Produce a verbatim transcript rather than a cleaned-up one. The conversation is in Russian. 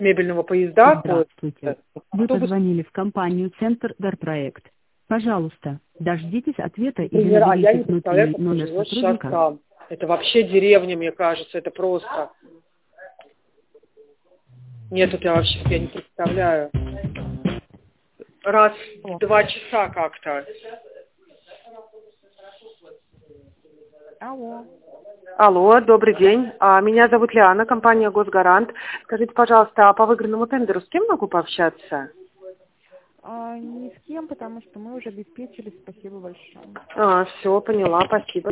мебельного поезда. Здравствуйте. Вы Автобус. позвонили в компанию «Центр Дарпроект». Пожалуйста, дождитесь ответа или Например, а я не наберите представляю, внутренний как номер живет сейчас сотрудника. там. Это вообще деревня, мне кажется, это просто. Нет, это я вообще я не представляю. Раз в два часа как-то. Алло. Алло, добрый день. А, Меня зовут Лиана, компания «Госгарант». Скажите, пожалуйста, а по выигранному тендеру с кем могу пообщаться? А, ни с кем, потому что мы уже обеспечили, спасибо большое. А, все, поняла, спасибо.